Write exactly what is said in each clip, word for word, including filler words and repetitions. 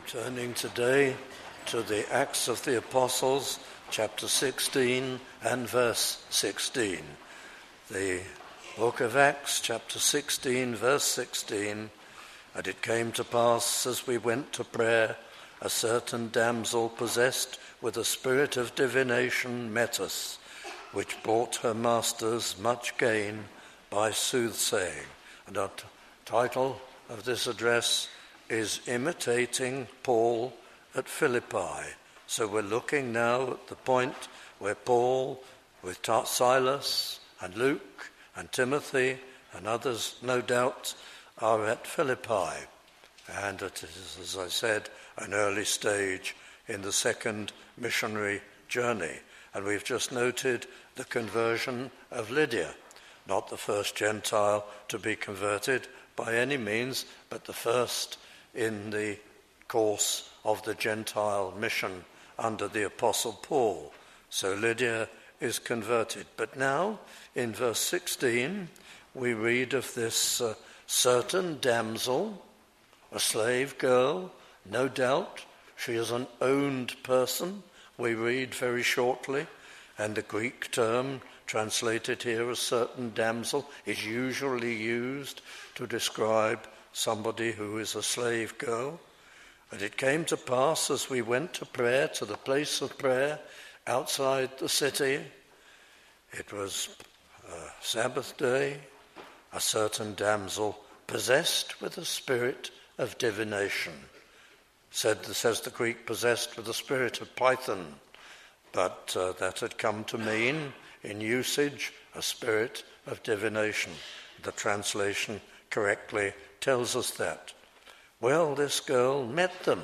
Turning today to the Acts of the Apostles, chapter sixteen and verse sixteen. The book of Acts, chapter sixteen, verse sixteen. And it came to pass, as we went to prayer, a certain damsel possessed with a spirit of divination met us, which brought her masters much gain by soothsaying. And our t- title of this address is Imitating Paul at Philippi. So we're looking now at the point where Paul, with Silas and Luke and Timothy and others, no doubt, are at Philippi. And it is, as I said, an early stage in the second missionary journey. And we've just noted the conversion of Lydia, not the first Gentile to be converted by any means, but the first in the course of the Gentile mission under the Apostle Paul. So Lydia is converted. But now, in verse sixteen, we read of this uh, certain damsel, a slave girl, no doubt. She is an owned person, we read very shortly, and the Greek term translated here as certain damsel is usually used to describe somebody who is a slave girl. And it came to pass, as we went to prayer, to the place of prayer outside the city, it was a Sabbath day, a certain damsel possessed with a spirit of divination. Said, says the Greek, possessed with a spirit of Python, but uh, that had come to mean, in usage, a spirit of divination. The translation correctly tells us that. Well, this girl met them,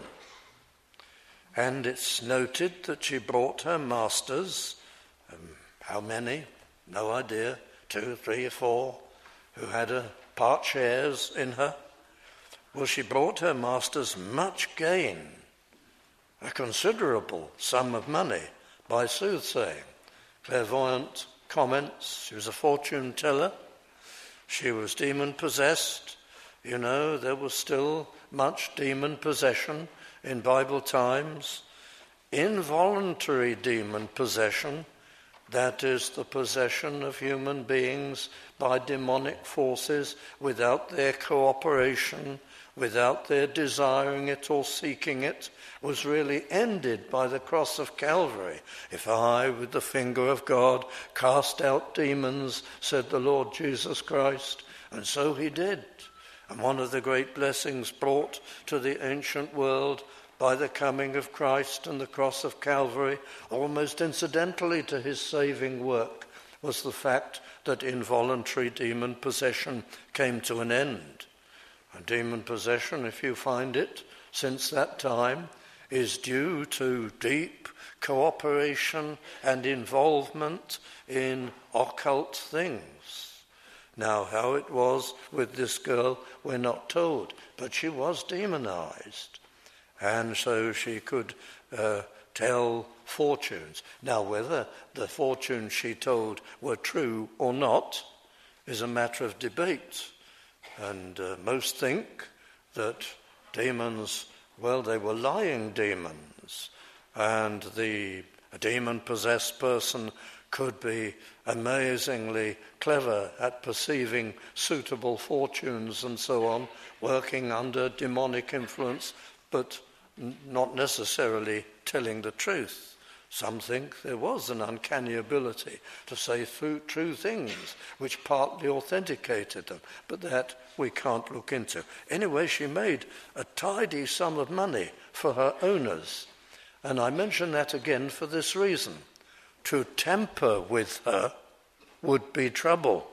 and it's noted that she brought her masters, um, how many? No idea, two, three, or four, who had a part shares in her. Well, she brought her masters much gain, a considerable sum of money, by soothsaying. Clairvoyant comments, she was a fortune teller, she was demon-possessed. You know, there was still much demon possession in Bible times. Involuntary demon possession, that is the possession of human beings by demonic forces without their cooperation, without their desiring it or seeking it, was really ended by the cross of Calvary. If I, with the finger of God, cast out demons, said the Lord Jesus Christ, and so he did. And one of the great blessings brought to the ancient world by the coming of Christ and the cross of Calvary, almost incidentally to his saving work, was the fact that involuntary demon possession came to an end. And demon possession, if you find it, since that time, is due to deep cooperation and involvement in occult things. Now, how it was with this girl, we're not told, but she was demonized, and so she could uh, tell fortunes. Now, whether the fortunes she told were true or not is a matter of debate, and uh, most think that demons, well, they were lying demons, and the demon-possessed person could be amazingly clever at perceiving suitable fortunes and so on, working under demonic influence, but n- not necessarily telling the truth. Some think there was an uncanny ability to say true, true things, which partly authenticated them, but that we can't look into. Anyway, she made a tidy sum of money for her owners, and I mention that again for this reason. To tamper with her would be trouble.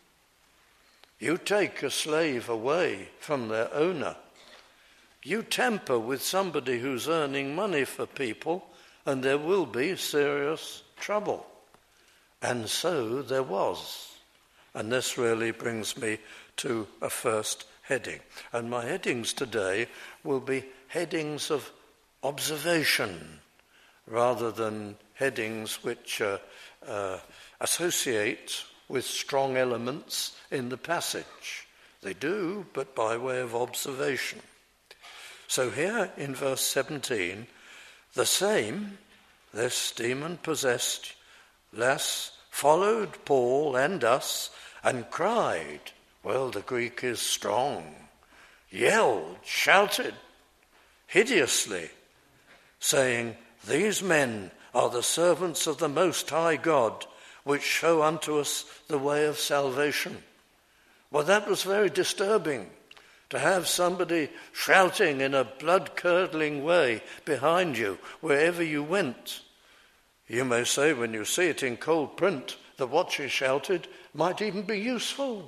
You take a slave away from their owner. You tamper with somebody who's earning money for people, and there will be serious trouble. And so there was. And this really brings me to a first heading. And my headings today will be headings of observation rather than headings which uh, uh, associate with strong elements in the passage. They do, but by way of observation. So here in verse seventeen, the same, this demon-possessed lass, followed Paul and us and cried, well, the Greek is strong, yelled, shouted, hideously, saying, these men are the servants of the Most High God, which show unto us the way of salvation. Well, that was very disturbing, to have somebody shouting in a blood-curdling way behind you wherever you went. You may say when you see it in cold print that what she shouted might even be useful.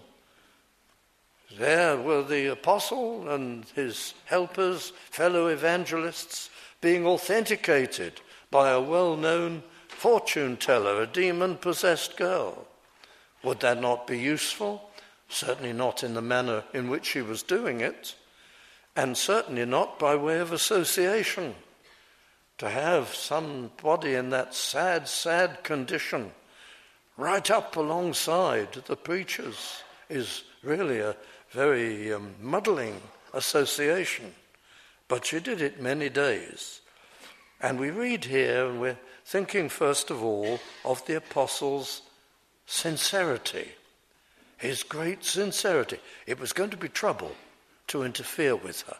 There were the apostle and his helpers, fellow evangelists, being authenticated by a well-known fortune teller, a demon-possessed girl. Would that not be useful? Certainly not in the manner in which she was doing it, and certainly not by way of association. To have somebody in that sad, sad condition right up alongside the preachers is really a very um, muddling association. But she did it many days. And we read here, and we're thinking first of all of the apostle's sincerity. His great sincerity. It was going to be trouble to interfere with her.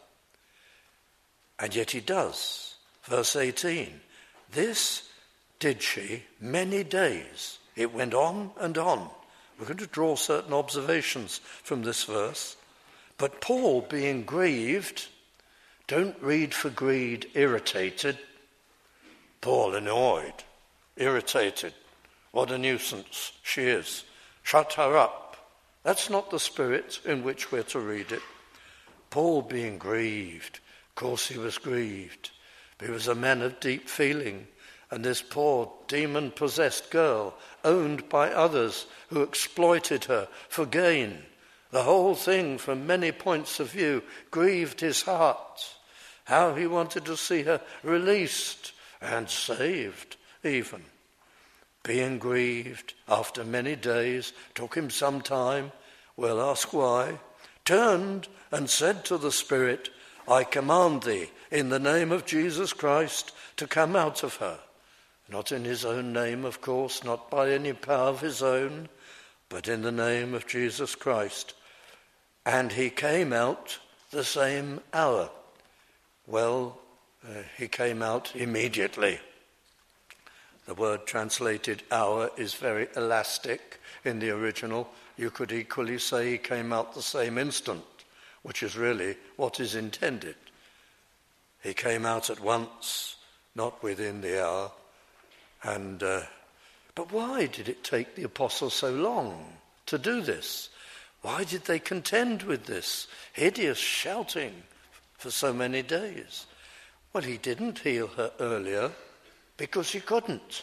And yet he does. Verse eighteen, this did she many days. It went on and on. We're going to draw certain observations from this verse. But Paul, being grieved, don't read for greed, irritated. Paul annoyed, irritated. What a nuisance she is. Shut her up. That's not the spirit in which we're to read it. Paul being grieved. Of course he was grieved. He was a man of deep feeling. And this poor demon-possessed girl, owned by others who exploited her for gain. The whole thing, from many points of view, grieved his heart. How he wanted to see her released and saved even. Being grieved after many days, took him some time, we'll ask why, turned and said to the Spirit, I command thee in the name of Jesus Christ to come out of her. Not in his own name, of course, not by any power of his own, but in the name of Jesus Christ. And he came out the same hour. Well, uh, he came out immediately. The word translated hour is very elastic in the original. You could equally say he came out the same instant, which is really what is intended. He came out at once, not within the hour. And uh, but why did it take the apostles so long to do this? Why did they contend with this hideous shouting for so many days? Well, he didn't heal her earlier because he couldn't.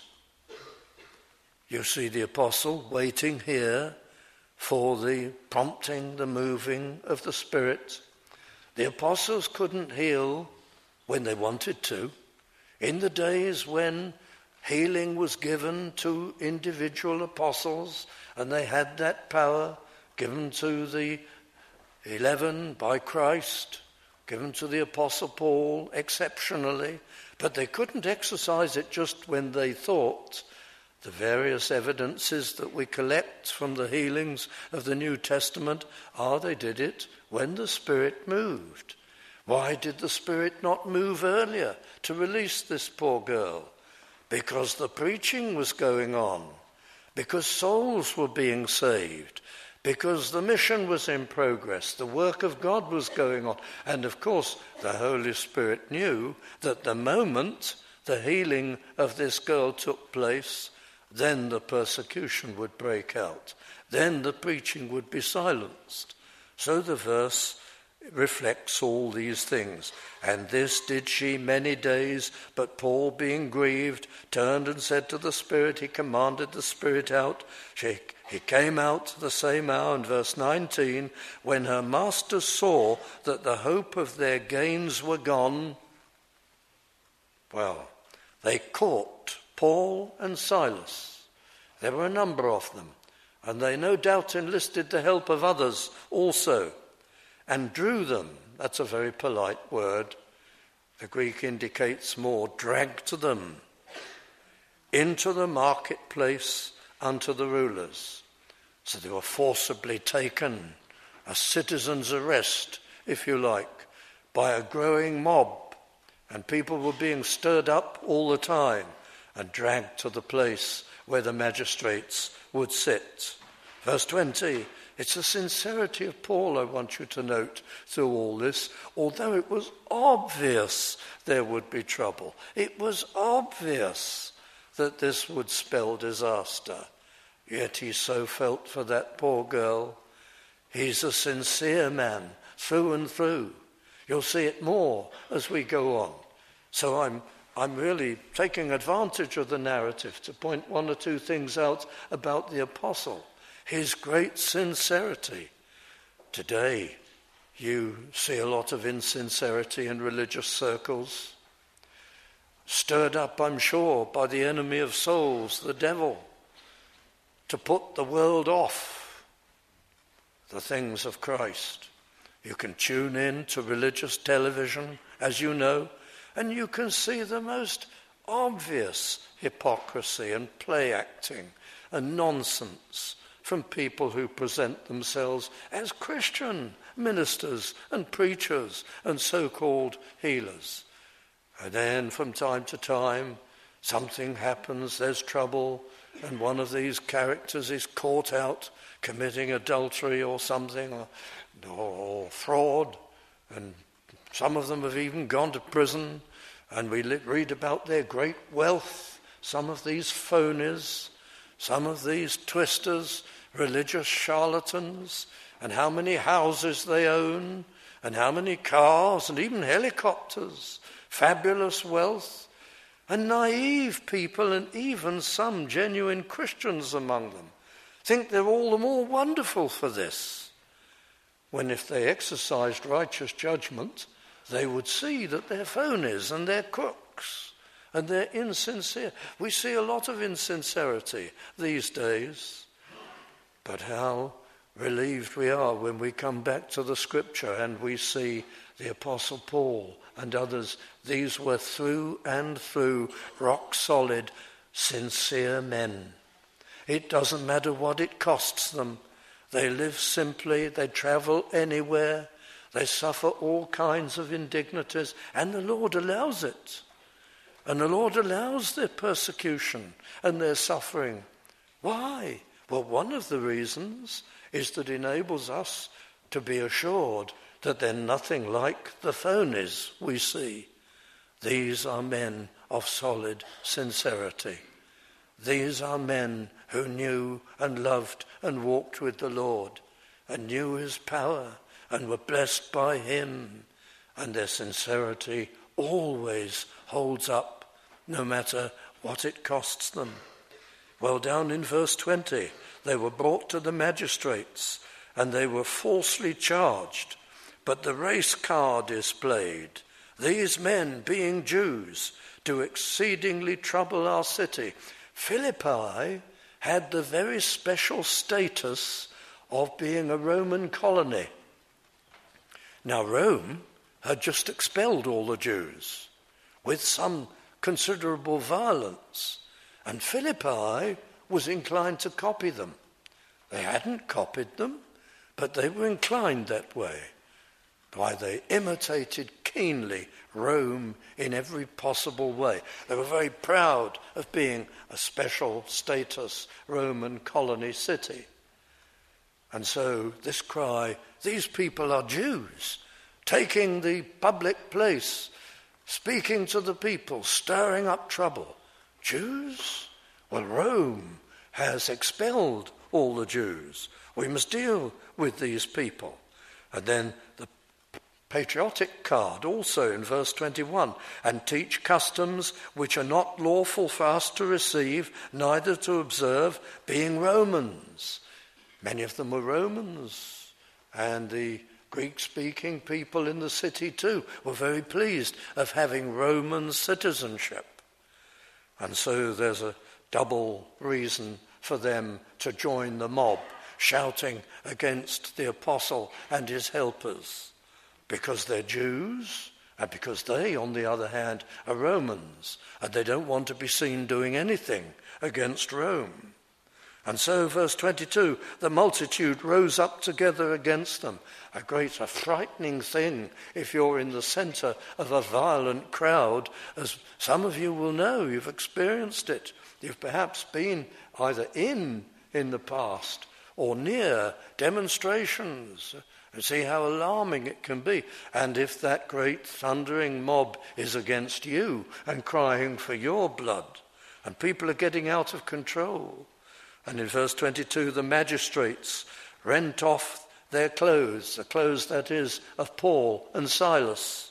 You see the apostle waiting here for the prompting, the moving of the Spirit. The apostles couldn't heal when they wanted to. In the days when healing was given to individual apostles and they had that power given to the eleven by Christ, given to the apostle Paul exceptionally, but they couldn't exercise it just when they thought. The various evidences that we collect from the healings of the New Testament are they did it when the Spirit moved. Why did the Spirit not move earlier to release this poor girl? Because the preaching was going on, because souls were being saved, because the mission was in progress, the work of God was going on. And of course, the Holy Spirit knew that the moment the healing of this girl took place, then the persecution would break out. Then the preaching would be silenced. So the verse reflects all these things. And this did she many days, but Paul, being grieved, turned and said to the Spirit, he commanded the Spirit out. She, he came out the same hour, in verse nineteen, when her masters saw that the hope of their gains were gone. Well, they caught Paul and Silas. There were a number of them, and they no doubt enlisted the help of others also, and drew them, that's a very polite word, The Greek indicates more, dragged them into the marketplace unto the rulers. So they were forcibly taken, a citizen's arrest, if you like, by a growing mob, and people were being stirred up all the time and dragged to the place where the magistrates would sit. Verse twenty, it's the sincerity of Paul I want you to note through all this. Although it was obvious there would be trouble, it was obvious that this would spell disaster, yet he so felt for that poor girl. He's a sincere man through and through. You'll see it more as we go on. So I'm I'm really taking advantage of the narrative to point one or two things out about the apostle. His great sincerity. Today, you see a lot of insincerity in religious circles, stirred up, I'm sure, by the enemy of souls, the devil, to put the world off the things of Christ. You can tune in to religious television, as you know, and you can see the most obvious hypocrisy and play acting and nonsense from people who present themselves as Christian ministers and preachers and so-called healers. And then from time to time, something happens, there's trouble, and one of these characters is caught out committing adultery or something, or, or fraud, and some of them have even gone to prison, and we read about their great wealth, some of these phonies, some of these twisters, religious charlatans, and how many houses they own, and how many cars, and even helicopters, fabulous wealth, and naive people, and even some genuine Christians among them, think they're all the more wonderful for this, when if they exercised righteous judgment, they would see that they're phonies and they're crooks and they're insincere. We see a lot of insincerity these days, but how relieved we are when we come back to the scripture and we see the Apostle Paul and others. These were through and through rock solid, sincere men. It doesn't matter what it costs them. They live simply, they travel anywhere, they suffer all kinds of indignities, and the Lord allows it. And the Lord allows their persecution and their suffering. Why? Well, one of the reasons is that it enables us to be assured that they're nothing like the phonies we see. These are men of solid sincerity. These are men who knew and loved and walked with the Lord and knew his power and were blessed by him, and their sincerity always holds up, no matter what it costs them. Well, down in verse twenty, they were brought to the magistrates, and they were falsely charged, but the race card is played. These men, being Jews, do exceedingly trouble our city. Philippi had the very special status of being a Roman colony. Now, Rome had just expelled all the Jews with some considerable violence, and Philippi was inclined to copy them. They hadn't copied them, but they were inclined that way. Why, they imitated keenly Rome in every possible way. They were very proud of being a special status Roman colony city. And so this cry, these people are Jews, taking the public place, speaking to the people, stirring up trouble. Jews? Well, Rome has expelled all the Jews. We must deal with these people. And then the patriotic card also in verse twenty-one, and teach customs which are not lawful for us to receive, neither to observe, being Romans. Many of them were Romans, and the Greek-speaking people in the city too were very pleased of having Roman citizenship. And so there's a double reason for them to join the mob, shouting against the apostle and his helpers, because they're Jews And because they, on the other hand, are Romans, and they don't want to be seen doing anything against Rome. And so, verse twenty-two, the multitude rose up together against them. A great, a frightening thing if you're in the centre of a violent crowd, as some of you will know, you've experienced it. You've perhaps been either in, in the past, or near demonstrations, and see how alarming it can be. And if that great thundering mob is against you and crying for your blood, and people are getting out of control. And in verse twenty-two, the magistrates rent off their clothes, the clothes, that is, of Paul and Silas,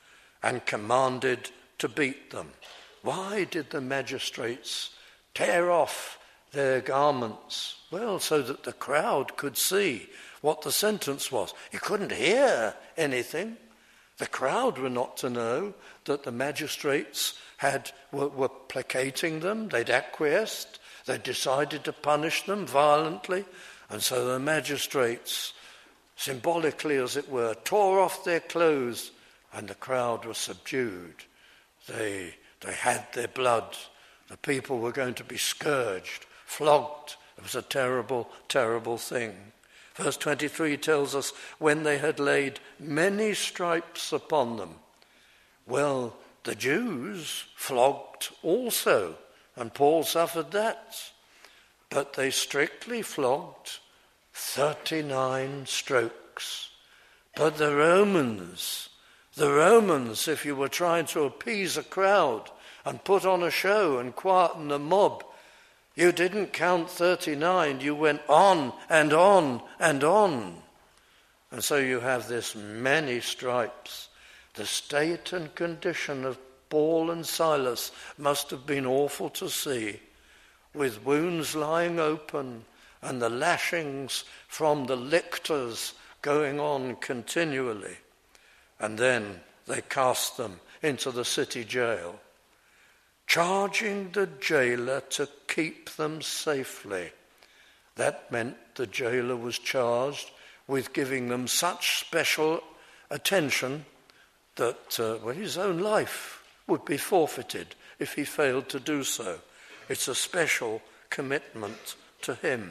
and commanded to beat them. Why did the magistrates tear off their garments? Well, so that the crowd could see what the sentence was. You couldn't hear anything. The crowd were not to know that the magistrates had were, were placating them. They'd acquiesced. They decided to punish them violently, and so the magistrates, symbolically as it were, tore off their clothes, and the crowd was subdued. They, they had their blood. The people were going to be scourged, flogged. It was a terrible, terrible thing. Verse twenty-three tells us, when they had laid many stripes upon them. Well, the Jews flogged also, and Paul suffered that. But they strictly flogged thirty-nine strokes. But the Romans, the Romans, if you were trying to appease a crowd and put on a show and quieten the mob, you didn't count thirty-nine, you went on and on and on. And so you have this many stripes. The state and condition of Paul and Silas must have been awful to see, with wounds lying open and the lashings from the lictors going on continually. And then they cast them into the city jail, charging the jailer to keep them safely. That meant the jailer was charged with giving them such special attention that uh, well, his own life would be forfeited if he failed to do so. It's a special commitment to him.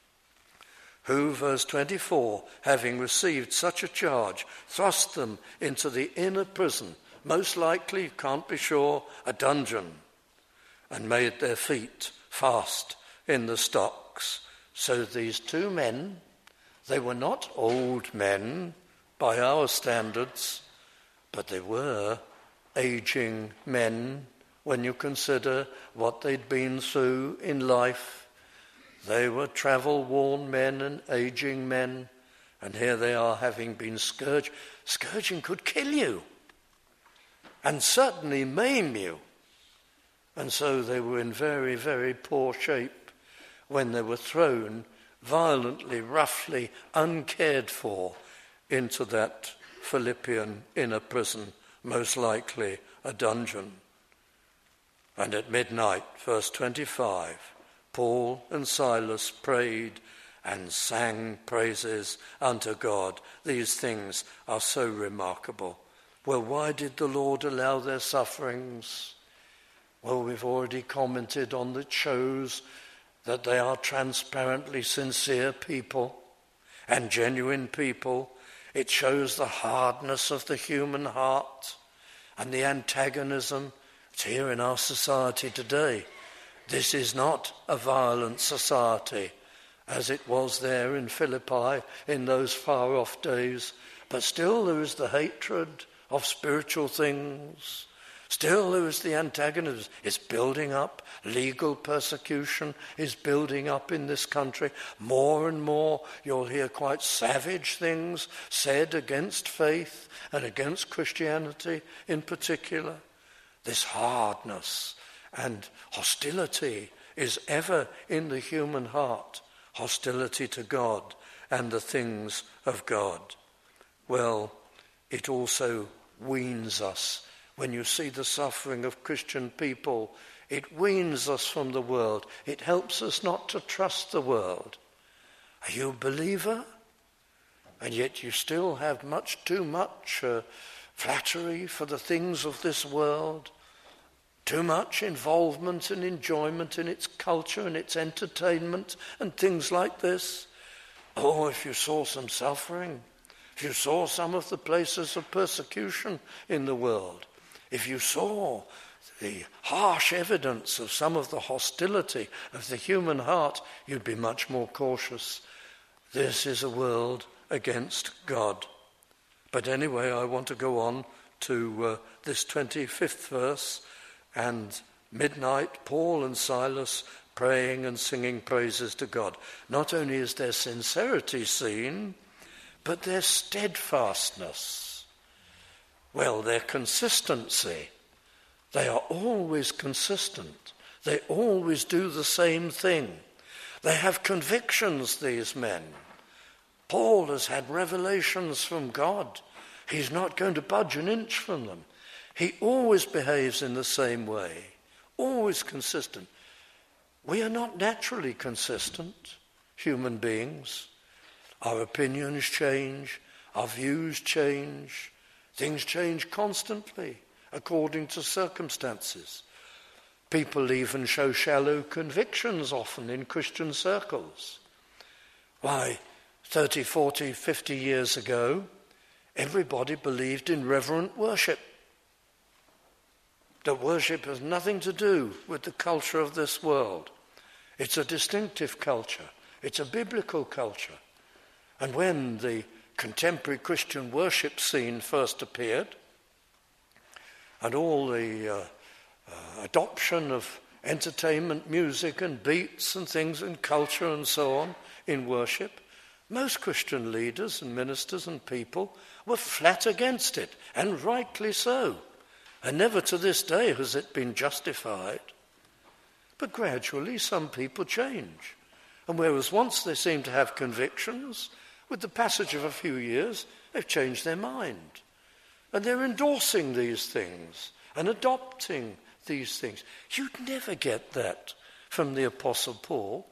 Who, verse twenty-four, having received such a charge, thrust them into the inner prison, most likely, can't be sure, a dungeon, and made their feet fast in the stocks. So these two men, they were not old men by our standards, but they were aging men when you consider what they'd been through in life. They were travel-worn men and aging men, and here they are having been scourged. Scourging could kill you, and certainly maim you. And so they were in very, very poor shape when they were thrown violently, roughly, uncared for into that Philippian inner prison, most likely a dungeon. And at midnight, verse twenty-five, Paul and Silas prayed and sang praises unto God. These things are so remarkable. Well, why did the Lord allow their sufferings? Well, we've already commented on that shows that they are transparently sincere people and genuine people. It shows the hardness of the human heart and the antagonism. It's here in our society today. This is not a violent society as it was there in Philippi in those far-off days, but still there is the hatred of spiritual things. Still there is the antagonism. It's building up. Legal persecution is building up in this country. More and more you'll hear quite savage things said against faith and against Christianity in particular. This hardness and hostility is ever in the human heart. Hostility to God and the things of God. Well, it also weans us. When you see the suffering of Christian people, it weans us from the world. It helps us not to trust the world. Are you a believer? And yet you still have much too much uh, flattery for the things of this world, too much involvement and enjoyment in its culture and its entertainment and things like this. Oh, if you saw some suffering, if you saw some of the places of persecution in the world, if you saw the harsh evidence of some of the hostility of the human heart, you'd be much more cautious. This is a world against God. But anyway, I want to go on to uh, this twenty-fifth verse. And midnight, Paul and Silas praying and singing praises to God. Not only is their sincerity seen, but their steadfastness. Well, their consistency. They are always consistent. They always do the same thing. They have convictions, these men. Paul has had revelations from God. He's not going to budge an inch from them. He always behaves in the same way, always consistent. We are not naturally consistent, human beings. Our opinions change, our views change, things change constantly according to circumstances. People even show shallow convictions often in Christian circles. Why, thirty, forty, fifty years ago, everybody believed in reverent worship. That worship has nothing to do with the culture of this world. It's a distinctive culture. It's a biblical culture. And when the contemporary Christian worship scene first appeared, and all the uh, uh, adoption of entertainment, music and beats and things and culture and so on in worship, most Christian leaders and ministers and people were flat against it, and rightly so. And never to this day has it been justified. But gradually some people change. And whereas once they seemed to have convictions, with the passage of a few years, they've changed their mind. And they're endorsing these things and adopting these things. You'd never get that from the Apostle Paul.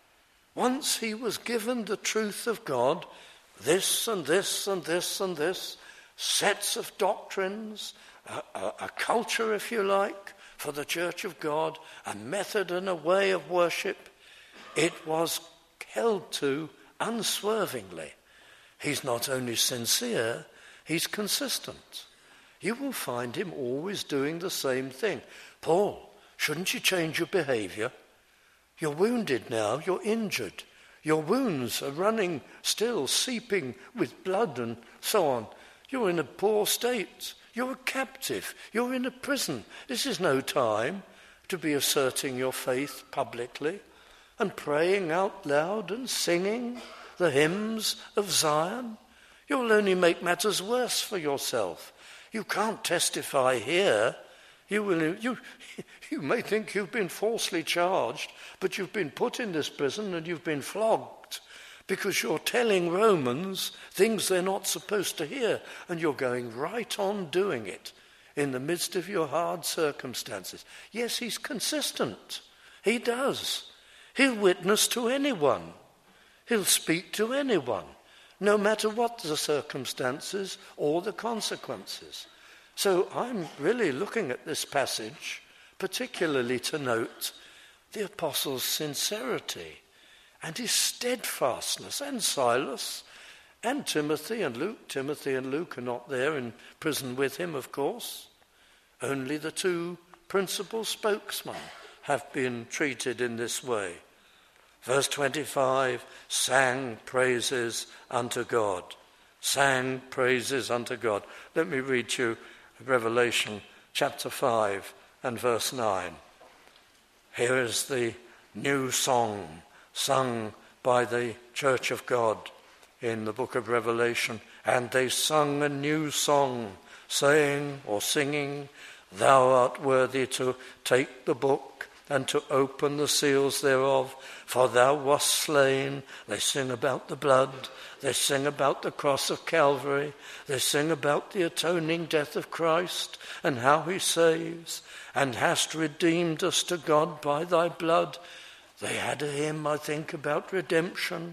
Once he was given the truth of God, this and this and this and this, sets of doctrines, A, a, a culture, if you like, for the Church of God, a method and a way of worship, it was held to unswervingly. He's not only sincere, he's consistent. You will find him always doing the same thing. Paul, shouldn't you change your behavior? You're wounded now, you're injured. Your wounds are running still, seeping with blood and so on. You're in a poor state. You're a captive. You're in a prison. This is no time to be asserting your faith publicly and praying out loud and singing the hymns of Zion. You'll only make matters worse for yourself. You can't testify here. You will. You, you may think you've been falsely charged, but you've been put in this prison and you've been flogged because you're telling Romans things they're not supposed to hear, and you're going right on doing it in the midst of your hard circumstances. Yes, he's consistent. He does. He'll witness to anyone. He'll speak to anyone, no matter what the circumstances or the consequences. So I'm really looking at this passage, particularly to note the apostle's sincerity and his steadfastness, and Silas and Timothy and Luke. Timothy and Luke are not there in prison with him, of course. Only the two principal spokesmen have been treated in this way. Verse twenty-five, sang praises unto God. Sang praises unto God. Let me read you Revelation chapter five and verse nine. Here is the new song sung by the Church of God in the book of Revelation. And they sung a new song, saying or singing, Thou art worthy to take the book and to open the seals thereof, for thou wast slain. They sing about the blood. They sing about the cross of Calvary. They sing about the atoning death of Christ and how he saves, and hast redeemed us to God by thy blood. They had a hymn, I think, about redemption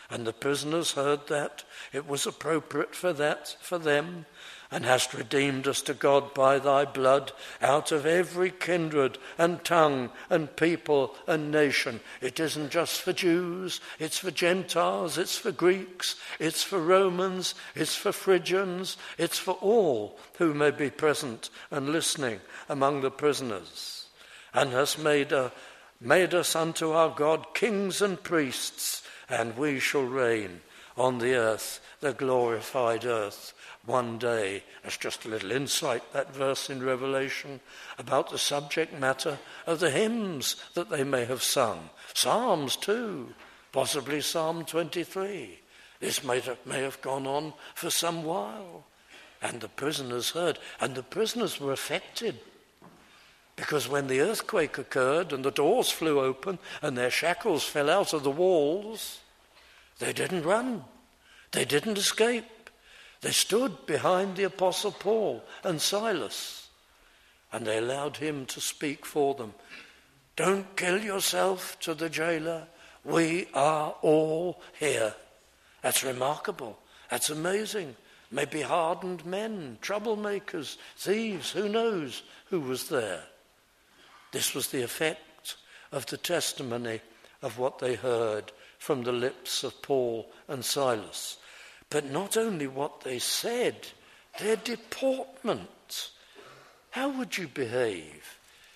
And the prisoners heard that. It was appropriate for that, for them. And hast redeemed us to God by thy blood out of every kindred and tongue and people and nation. It isn't just for Jews, it's for Gentiles, it's for Greeks, it's for Romans, it's for Phrygians, it's for all who may be present and listening among the prisoners. And hast made, a, made us unto our God kings and priests, and we shall reign on the earth, the glorified earth. One day, that's just a little insight, that verse in Revelation, about the subject matter of the hymns that they may have sung. Psalms too, possibly Psalm twenty-three. This may have, may have gone on for some while. And the prisoners heard, and the prisoners were affected. Because when the earthquake occurred and the doors flew open and their shackles fell out of the walls, they didn't run, they didn't escape. They stood behind the Apostle Paul and Silas, and they allowed him to speak for them. Don't kill yourself, to the jailer. We are all here. That's remarkable. That's amazing. Maybe hardened men, troublemakers, thieves, who knows who was there. This was the effect of the testimony of what they heard from the lips of Paul and Silas. But not only what they said, their deportment. How would you behave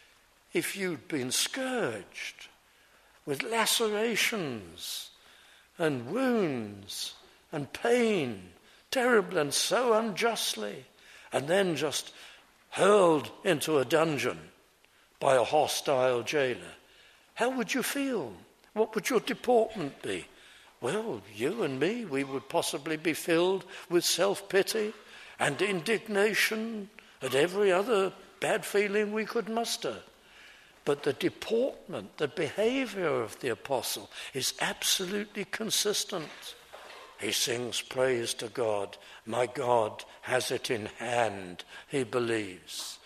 if you'd been scourged with lacerations and wounds and pain, terrible and so unjustly, and then just hurled into a dungeon by a hostile jailer? How would you feel? What would your deportment be? Well, you and me, we would possibly be filled with self-pity and indignation at every other bad feeling we could muster. But the deportment, the behavior of the apostle is absolutely consistent. He sings praise to God. My God has it in hand, he believes.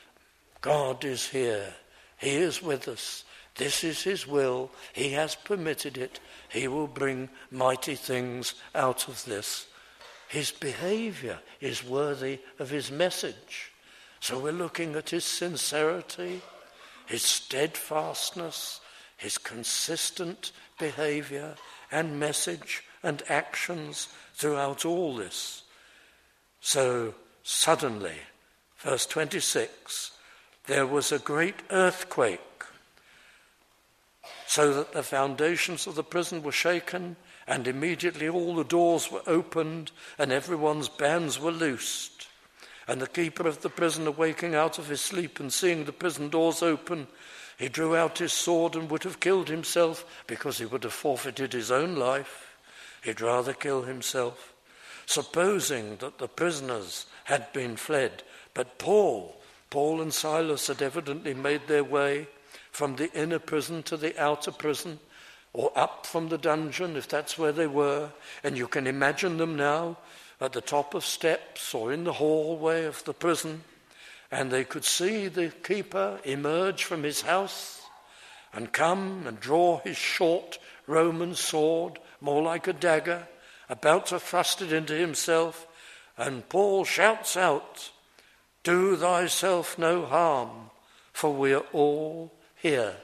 God is here. He is with us. This is his will. He has permitted it. He will bring mighty things out of this. His behavior is worthy of his message. So we're looking at his sincerity, his steadfastness, his consistent behavior and message and actions throughout all this. So suddenly, verse twenty-six, there was a great earthquake, so that the foundations of the prison were shaken, and immediately all the doors were opened, and everyone's bands were loosed. And the keeper of the prison, awaking out of his sleep and seeing the prison doors open, he drew out his sword and would have killed himself, because he would have forfeited his own life. He'd rather kill himself, supposing that the prisoners had been fled. But Paul, Paul and Silas had evidently made their way from the inner prison to the outer prison, or up from the dungeon, if that's where they were. And you can imagine them now at the top of steps or in the hallway of the prison, and they could see the keeper emerge from his house and come and draw his short Roman sword, more like a dagger, about to thrust it into himself. And Paul shouts out, "Do thyself no harm, for we are all here."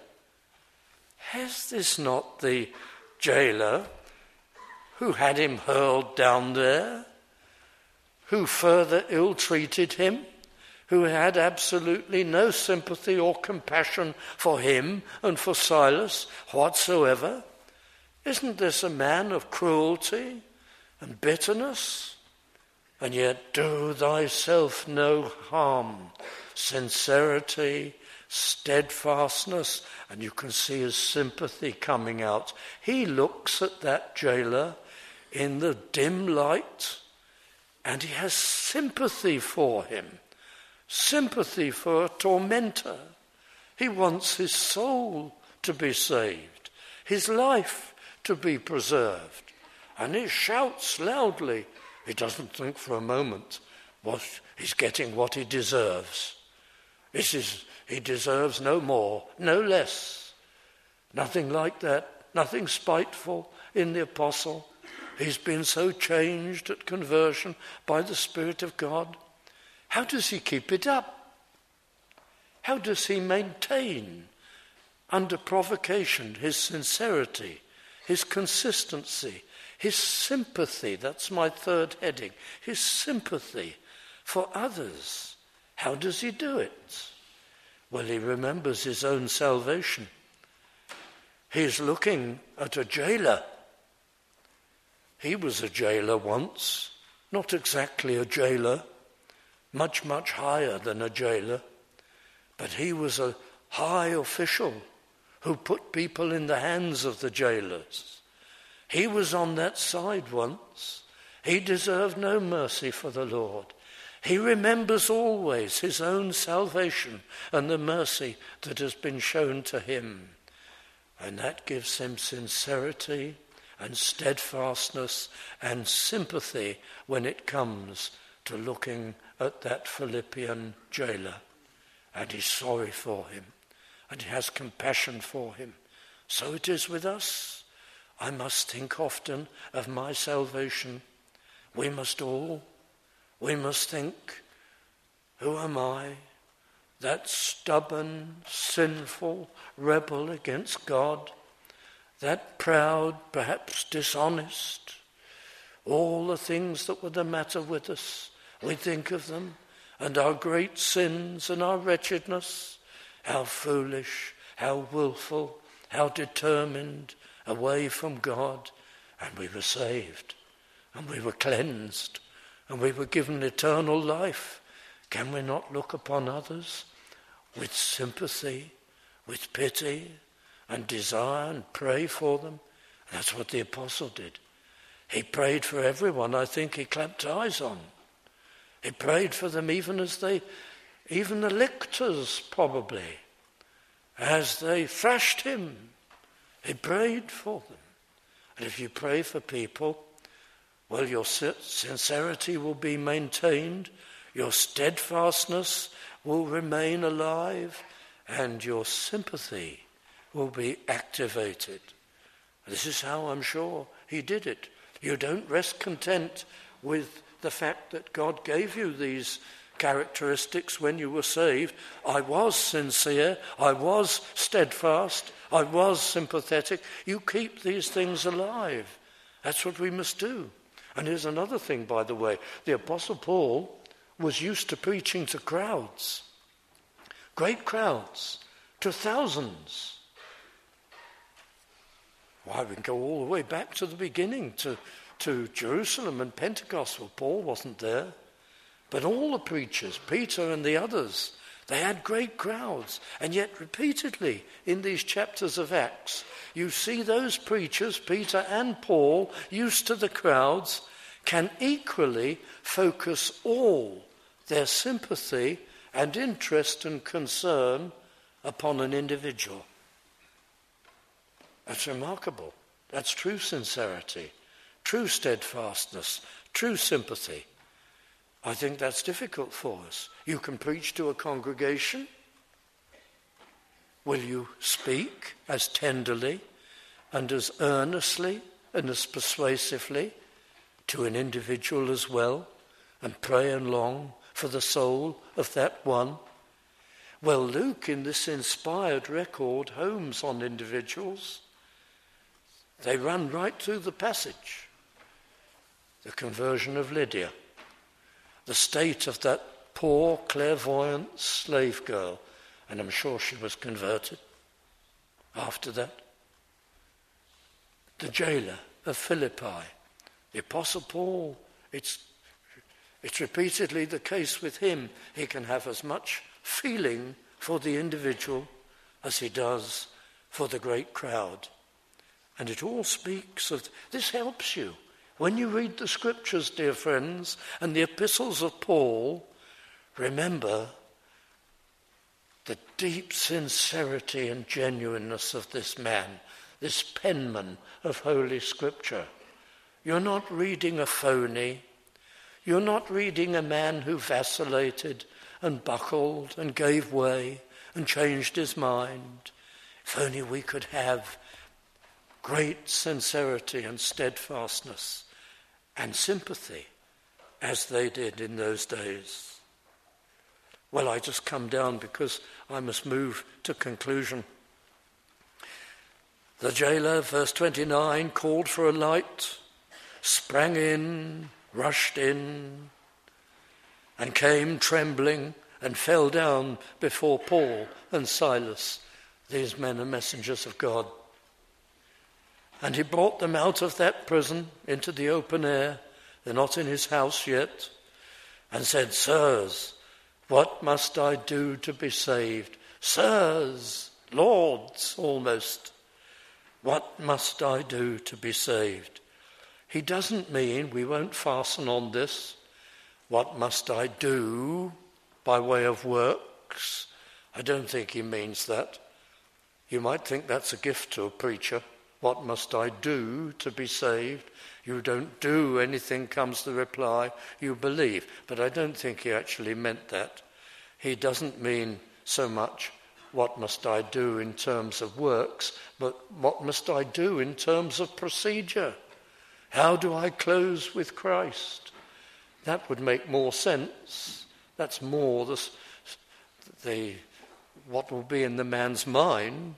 Has this not the jailer who had him hurled down there, who further ill-treated him, who had absolutely no sympathy or compassion for him and for Silas whatsoever? Isn't this a man of cruelty and bitterness? And yet, do thyself no harm, sincerity, steadfastness, and you can see his sympathy coming out. He looks at that jailer in the dim light, and he has sympathy for him, sympathy for a tormentor. He wants his soul to be saved, his life to be preserved, and he shouts loudly. He doesn't think for a moment what he's getting what he deserves. This is, he deserves no more, no less. Nothing like that, nothing spiteful in the apostle. He's been so changed at conversion by the Spirit of God. How does he keep it up? How does he maintain under provocation his sincerity, his consistency, his sympathy? That's my third heading. His sympathy for others. How does he do it? Well, he remembers his own salvation. He's looking at a jailer. He was a jailer once, not exactly a jailer, much, much higher than a jailer, but he was a high official who put people in the hands of the jailers. He was on that side once. He deserved no mercy for the Lord. He remembers always his own salvation and the mercy that has been shown to him. And that gives him sincerity and steadfastness and sympathy when it comes to looking at that Philippian jailer. And he's sorry for him, and he has compassion for him. So it is with us. I must think often of my salvation. We must all. We must think, who am I? That stubborn, sinful rebel against God, that proud, perhaps dishonest, all the things that were the matter with us, we think of them, and our great sins and our wretchedness, how foolish, how willful, how determined, away from God, and we were saved, and we were cleansed, and we were given eternal life. Can we not look upon others with sympathy, with pity and desire, and pray for them? And that's what the apostle did. He prayed for everyone. I think he clapped eyes on. He prayed for them even as they, even the lictors probably, as they thrashed him. He prayed for them. And if you pray for people, well, your sincerity will be maintained, your steadfastness will remain alive, and your sympathy will be activated. This is how I'm sure he did it. You don't rest content with the fact that God gave you these characteristics when you were saved. I was sincere, I was steadfast, I was sympathetic. You keep these things alive. That's what we must do. And here's another thing, by the way. The Apostle Paul was used to preaching to crowds, great crowds, to thousands. Why, we can go all the way back to the beginning, to, to Jerusalem and Pentecost. Well, Paul wasn't there. But all the preachers, Peter and the others, they had great crowds. And yet repeatedly in these chapters of Acts, you see those preachers, Peter and Paul, used to the crowds, can equally focus all their sympathy and interest and concern upon an individual. That's remarkable. That's true sincerity, true steadfastness, true sympathy. I think that's difficult for us. You can preach to a congregation. Will you speak as tenderly and as earnestly and as persuasively to an individual as well, and pray and long for the soul of that one? Well, Luke, in this inspired record, homes on individuals. They run right through the passage. The conversion of Lydia, the state of that poor, clairvoyant slave girl, and I'm sure she was converted after that. The jailer of Philippi, the Apostle Paul, it's, it's repeatedly the case with him. He can have as much feeling for the individual as he does for the great crowd. And it all speaks of, this helps you. When you read the scriptures, dear friends, and the epistles of Paul, remember the deep sincerity and genuineness of this man, this penman of Holy Scripture. You're not reading a phony. You're not reading a man who vacillated and buckled and gave way and changed his mind. If only we could have great sincerity and steadfastness and sympathy as they did in those days. Well, I just come down because I must move to conclusion. The jailer, verse twenty-nine, called for a light, sprang in, rushed in, and came trembling and fell down before Paul and Silas. These men are messengers of God. And he brought them out of that prison into the open air. They're not in his house yet. And said, Sirs, what must I do to be saved? Sirs, lords, almost. What must I do to be saved? He doesn't mean, we won't fasten on this, what must I do by way of works? I don't think he means that. You might think that's a gift to a preacher. What must I do to be saved? You don't do anything, comes the reply. You believe. But I don't think he actually meant that. He doesn't mean so much what must I do in terms of works, but what must I do in terms of procedure? How do I close with Christ? That would make more sense. That's more the, the what will be in the man's mind.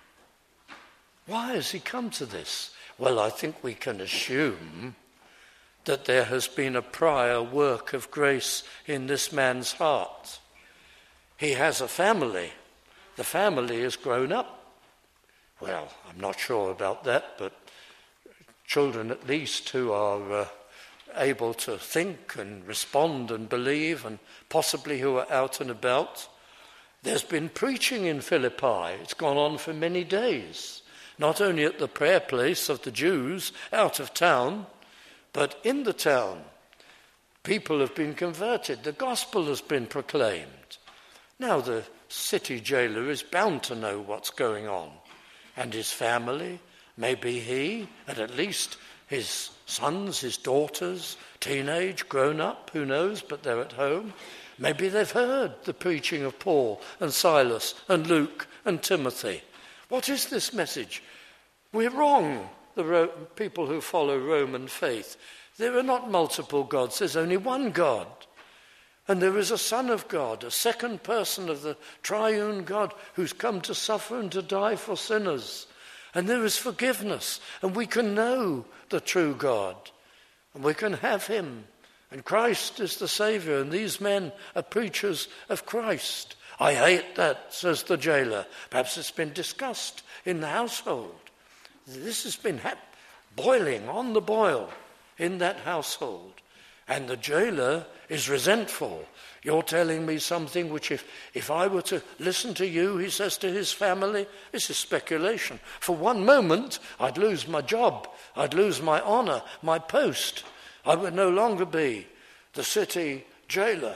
Why has he come to this? Well, I think we can assume that there has been a prior work of grace in this man's heart. He has a family. The family has grown up. Well, I'm not sure about that, but children at least who are uh, able to think and respond and believe, and possibly who are out and about. There's been preaching in Philippi. It's gone on for many days, not only at the prayer place of the Jews out of town, but in the town. People have been converted. The gospel has been proclaimed. Now the city jailer is bound to know what's going on. And his family, maybe he, and at least his sons, his daughters, teenage, grown up, who knows, but they're at home. Maybe they've heard the preaching of Paul and Silas and Luke and Timothy. What is this message? We're wrong, the Ro- people who follow Roman faith. There are not multiple gods, there's only one God. And there is a Son of God, a second person of the triune God, who's come to suffer and to die for sinners. And there is forgiveness, and we can know the true God, and we can have him. And Christ is the Saviour, and these men are preachers of Christ. I hate that, says the jailer. Perhaps it's been discussed in the household. This has been ha- boiling on the boil in that household. And the jailer is resentful. You're telling me something which if, if I were to listen to you, he says to his family, this is speculation. For one moment, I'd lose my job. I'd lose my honour, my post. I would no longer be the city jailer.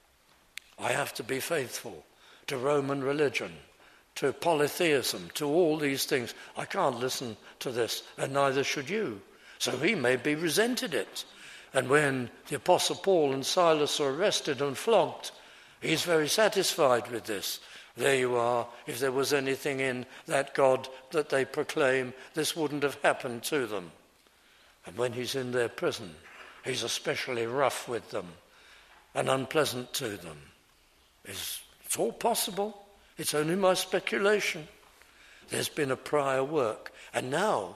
I have to be faithful to Roman religion, to polytheism, to all these things. I can't listen to this, and neither should you. So he maybe resented it. And when the Apostle Paul and Silas are arrested and flogged, he's very satisfied with this. There you are. If there was anything in that God that they proclaim, this wouldn't have happened to them. And when he's in their prison, he's especially rough with them and unpleasant to them. It's, it's all possible. It's only my speculation. There's been a prior work. And now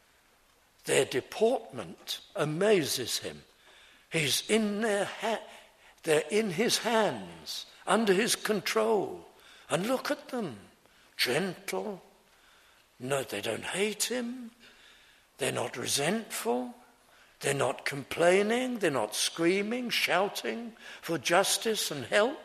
their deportment amazes him. He's in their ha- they're in his hands, under his control. And look at them, gentle. No, they don't hate him. They're not resentful. They're not complaining. They're not screaming, shouting for justice and help.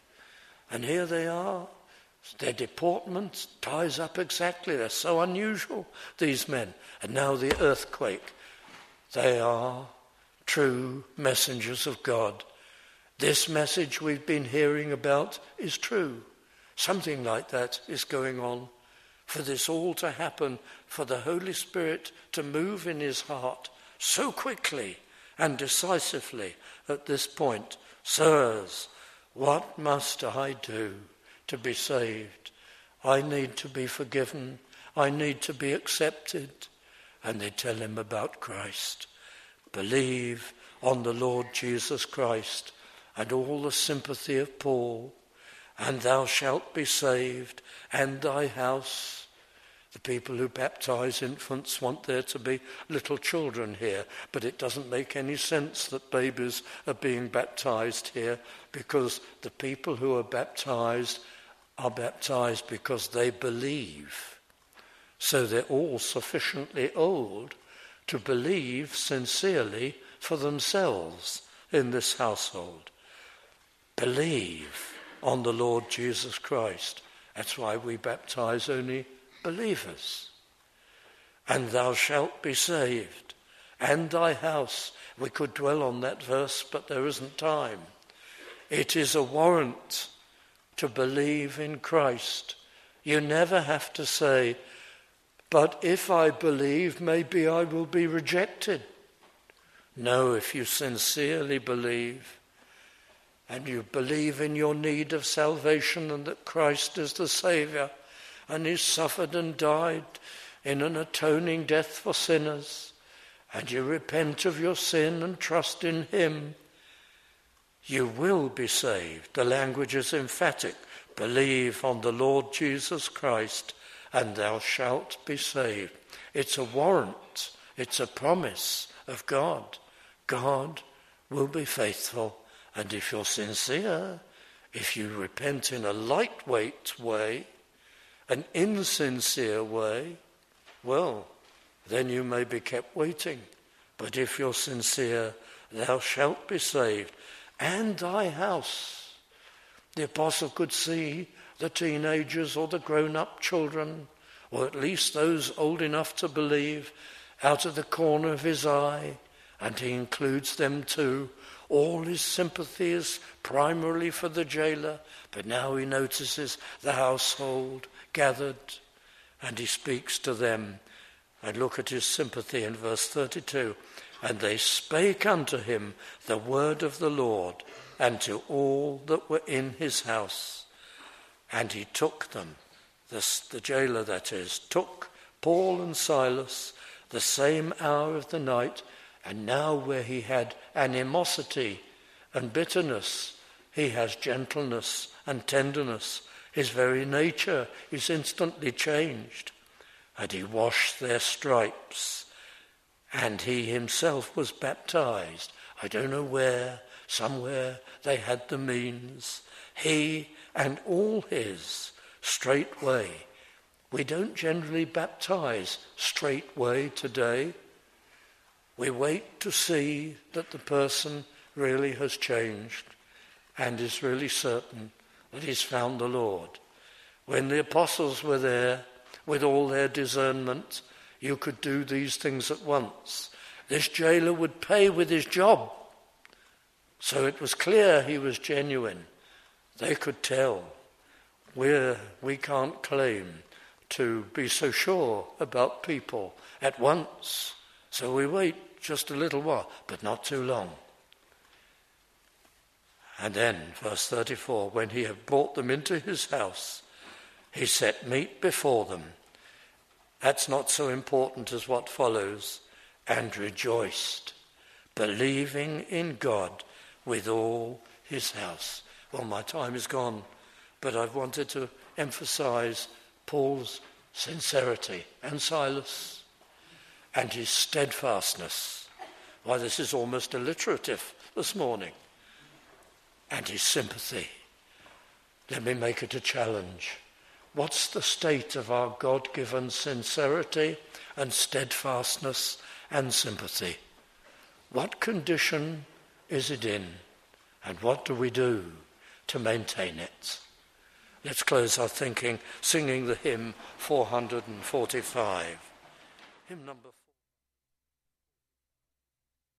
And here they are. Their deportment ties up exactly. They're so unusual, these men. And now the earthquake. They are true messengers of God. This message we've been hearing about is true. Something like that is going on. For this all to happen, for the Holy Spirit to move in his heart so quickly and decisively at this point. Sirs, what must I do to be saved? I need to be forgiven. I need to be accepted. and they tell him about Christ. Believe on the Lord Jesus Christ, and all the sympathy of Paul, and thou shalt be saved, and thy house. The people who baptize infants want there to be little children here, but it doesn't make any sense that babies are being baptized here, because the people who are baptized are baptized because they believe. So they're all sufficiently old to believe sincerely for themselves in this household. Believe on the Lord Jesus Christ. That's why we baptize only believers. And thou shalt be saved, and thy house. We could dwell on that verse, but there isn't time. It is a warrant to believe in Christ. You never have to say, but if I believe, maybe I will be rejected. No, if you sincerely believe, and you believe in your need of salvation and that Christ is the Saviour, and he suffered and died in an atoning death for sinners, and you repent of your sin and trust in him, you will be saved. The language is emphatic. Believe on the Lord Jesus Christ, and thou shalt be saved. It's a warrant. It's a promise of God. God will be faithful. And if you're sincere, if you repent in a lightweight way, an insincere way, well, then you may be kept waiting. But if you're sincere, thou shalt be saved, and thy house. The apostle could see the teenagers or the grown-up children, or at least those old enough to believe, out of the corner of his eye, and he includes them too. All his sympathy is primarily for the jailer, but now he notices the household gathered, and he speaks to them. And look at his sympathy in verse thirty-two. And they spake unto him the word of the Lord, and to all that were in his house. And he took them, this, the jailer that is, took Paul and Silas the same hour of the night, and now where he had animosity and bitterness, he has gentleness and tenderness. His very nature is instantly changed. And he washed their stripes, and he himself was baptized. I don't know where, somewhere they had the means. He and all his straightway. We don't generally baptize straightway today. We wait to see that the person really has changed and is really certain that he's found the Lord. When the apostles were there with all their discernment, you could do these things at once. This jailer would pay with his job, so it was clear he was genuine. They could tell. We're, we can't claim to be so sure about people at once, so we wait just a little while, but not too long. And then, verse thirty-four, when he had brought them into his house, he set meat before them. That's not so important as what follows. And rejoiced, believing in God with all his house. Well, my time is gone, but I've wanted to emphasize Paul's sincerity and Silas and his steadfastness. Why, this is almost alliterative this morning. And his sympathy. Let me make it a challenge. What's the state of our God-given sincerity and steadfastness and sympathy? What condition is it in? And what do we do to maintain it? Let's close our thinking singing the hymn four hundred forty-five. Hymn number